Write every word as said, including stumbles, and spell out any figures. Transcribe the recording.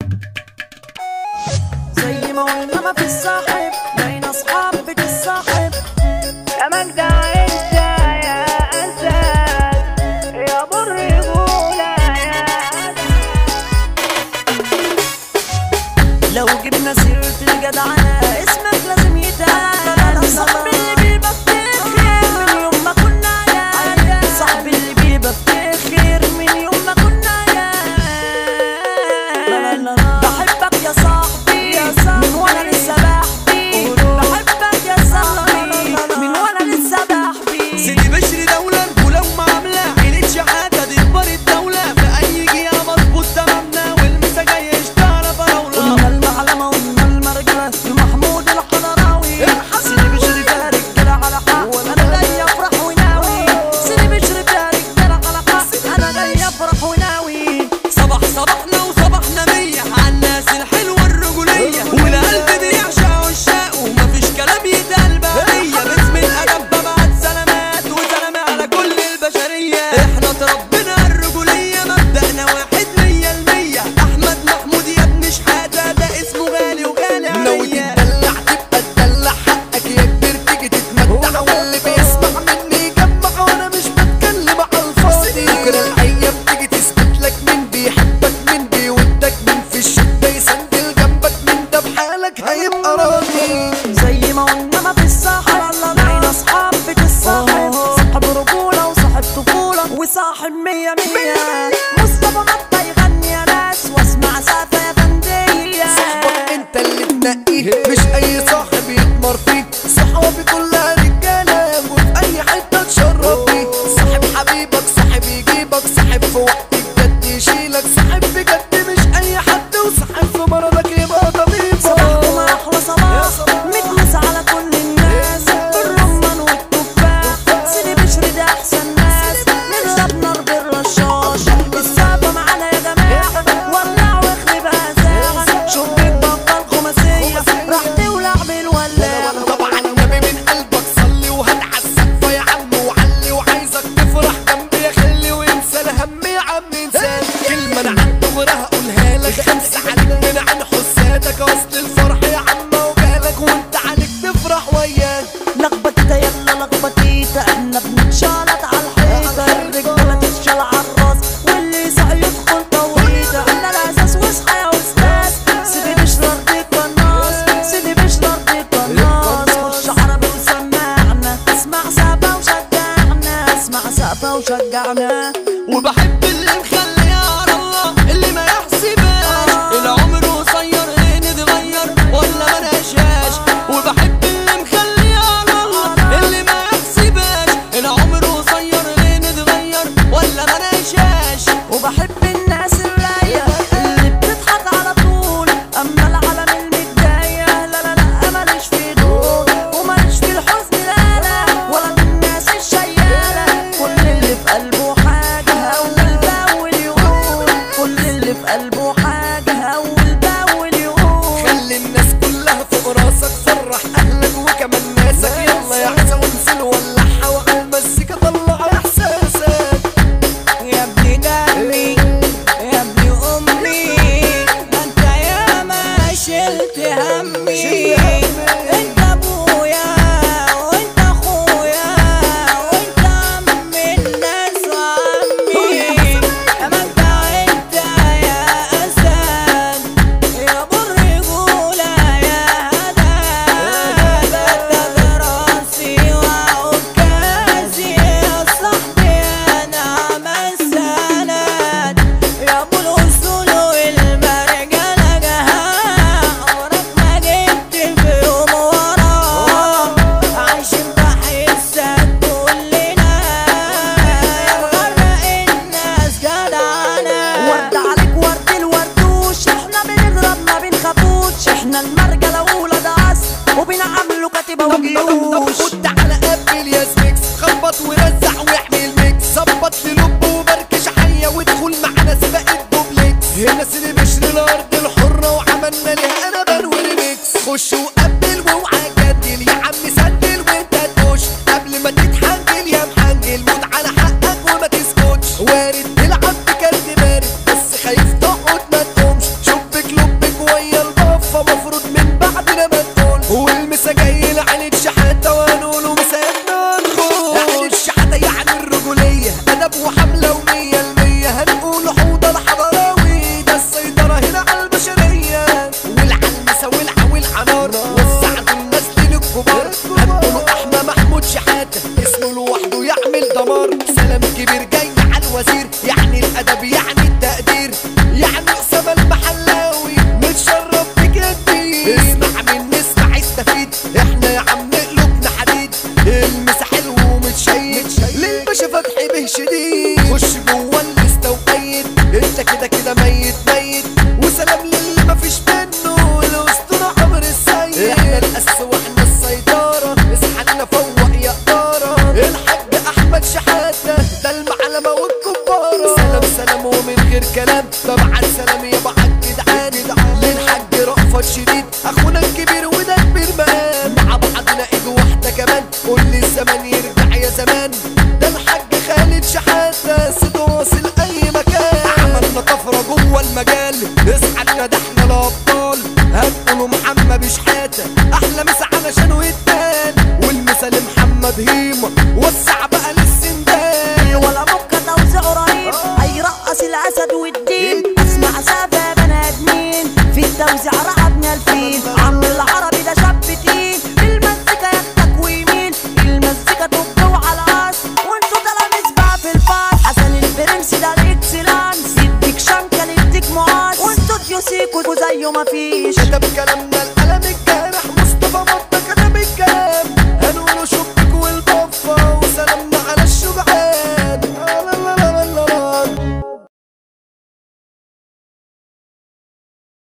زي ما قلنا ما في الصاحب بين اصحاب بتتصاحب. يا مجدع انت يا اسد يا ابو الرجوله يا اسد. لو جبنا سيرة الجدعنة اسمك لازم يتقال. صاحبي اللي بيبقى بتخير من يوم ما كنا عيال. صاحبي اللي بيبقى بتخير من يوم ما كنا عيال. بحبك يا صاحبي من وانا لسه بحبي. بحبك يا صاحبي من وانا لسه بحبي. سيدي بشري دولة رجولة ومعاملة عيلة شحاتة دي كبار الدولة. في أي جهة مظبوط تمامنا والمسا جاي يشتغل فراولة. قلنا المعلمة قلنا المرجلة محمود الحضراوي. سيدي بشري فيها رجالة على حق أنا جاي أفرح وناوي. سيدي بشري فيها رجالة على حق أنا جاي أفرح وناوي. صباح صباحنا وصباحنا مية عالناس الحلوة الرجولية. والقلب دي يعشق عشاق ومفيش كلام يتقال بهدية. باسم الأدب ببعت سلامات وسلام على كل البشرية. احنا اتربينا الرجولية مبدأنا واحد مية المية. أحمد محمود يا ابن شحاتة ده اسمه غالي وغالي عليا. ناوي تتدلع تبقى تدلع حقك يا كبير تيجي تتمتع. واللي بيسمع مني يجمع وانا مش بتكلم على الفاضي. بكرة الأيام تيجي تثبت لك مين بيحبك مين بيودك مين في الشدة يسندل جنبك مين ده بحالك هيبقى راضي. زي ما قلنا ما في الصاحب بين أصحاب بتتصاحب. صاحب رجولة وصاحب طفولة وصاحب مية مية. مصطفى مطة يغني يا ناس واسمع سقفة يا فندية. صاحبك انت اللي تنقيه مش اي صاحب يتمر فيك. صحابي كلها رجاله وفي اي حته تشرب بيه. صاحب حبيبك صاحب يجيبك صاحب في وقت الجد يشيلك. صاحب بجد مش اي حد وصاحب في مرضك يبقى طبيب. صباحكم احلى صباح متمس على كل الناس. بالرمان والتفاح سيدي بشري ده احسن ناس. نضرب نار بالرشاش السابة معانا يا جماعة. ولع واخرب ازاح شربت بطل خماسية راحتي ولعب الولاعة. طبعا النبي من قلبك صلي وهتعس السقفة يا عم وعلي. وعايزك تفرح جنبي يا خلي وانسى الهم يا عم انسان. كلمة انا عن دغري هقولها لك خمسة عليك من عن حسادك. اصل الفرح يا عم وجالك وانت عليك تفرح وياك. لخبطيتا يلا لخبطيتا احنا بنتشالط على الحيطة. الرجالة تتشال عالراس واللي يسعى يدخل طويطة. احنا الاساس واصحى يا استاذ. سيدي بشري ارضية قناص سيدي بشري ارضية قناص. خش عربي وسمعنا اسمع سقفة وشجعنا. اسمع سقفة وشجعنا. وبحب اللي مخلي على الله اللي ما يحسبهاش. العمر قصير ايه نتغير ولا ما نعيشهاش. وبحب اللي مخلي على الله اللي ما يحسبهاش. العمر قصير ايه نتغير ولا ما نعيشهاش. وبحب الناس الرايقة اللي بتضحك على طول. اما العالم المتضايقة لا لا لا ماليش في دول. وماليش في الحزن لا لا ولا في الناس الشيالة. كل اللي في قلبه حاجة أول بأول يقول. كل اللي في قلبه حاجة أول بأول يقول. خلي الناس كلها فوق راسك. فرح اهلك وكمان ناسك. يلا يا حسن وانزل ولعها وعلى المزيكا طلع احساسك. يا ابني دمي يا ابني أمي ده انت يا ما شلت همي. انت ابويا وانت اخويا وانت عم الناس وعمي. يا مجدع انت يا اسد يا ابو الرجولة يا هدى. بتاخد راسي وعكازي يا صاحبي انا عم السند. يا ابو الاصول والمرجله جهاء. عمرك ما جبت في يوم وراه. عايشين بحسك كلنا يا مغرق الناس جدعنا. ورد عليك ورد الوردوش احنا بنضرب ما بنخافوش. احنا المرجله ولاد عصر وبنعملوا كتيبه وجيوش. وتعالى قبل يا زميكس خبط ورزع واعمل ميكس. ظبط للب وبركش حيه وادخل معانا سباق الدوبلكس. هنا سيدي بشري الارض الحره وعملنا ليها انا بان وريميكس. خش وقبل واوعى جدل يا عم سجل وانت تخش. قبل ما تتحنجل يا محنجل موت على حقك وما تسكتش. وارد تلعب بكارت بارد بس خايف تقعد ما تقومش. شبك انا جاي لعين الشحاته وهنقوله مساعدنا نخش. عين الشحاته يعني الرجوليه ادب وحمله ومية المية هنقول حوضه الحضراوي ده السيطره هنا على البشريه والعلمسه والع والعنار وسعدوا الناس للكبار هنقولوا احمى محمود شحاته اسمه لوحده يعمل دمار. سلام كبير جاي على الوزير يعني الادب يعني التقدير يعني اسامه المحلاوي متشرف بك يا كبير. اسمع مني اسمع استفيد احنا يا عم قلوبنا حديد المسا حلو ومتشيد للباشا فتحي به شديد. خش جوه الليسته وقيد انت كده كده ميت ميت وسلام للي مفيش منه الاسطوره عمرو السيد. احنا القس واحنا السيطره اصحى فوق يا قداره الحاج احمد شحاته ده المعلمه والكباره. سلام سلام ومن غير كلام طبعا سلام يا بعد جدعان للحاج رأفت شديد اخونا الكبير وده كبير مقام مع بعضنا ايد واحده كمان قول لي الزمن يرجع يا زمان ده الحاج خالد شحاته صوته واصل اي مكان. عملنا طفره جوه المجال اصحى ده احنا الابطال هنقولوا محمد شحاته احلى مسا علشان ويتان والمسا لمحمد هيما وسع بقى للسندان. ولا مكة توزيع رهيب هيرقص الاسد والدين اسمع سافة بني ادمين في التوزيع رقبنا الفيل. عم العربي ده شاب تقيل المزيكا ياخدك ويمين المزيكا تبقى وعلى العصر وانتو تلاميذ بقى في الفاس. حسن البرنس ده الاكسلانس يديك شنكة يديك معاص وانتو ديوسيكو زيه مفيش. كتب كلامنا القلم الجارح مصطفى مطر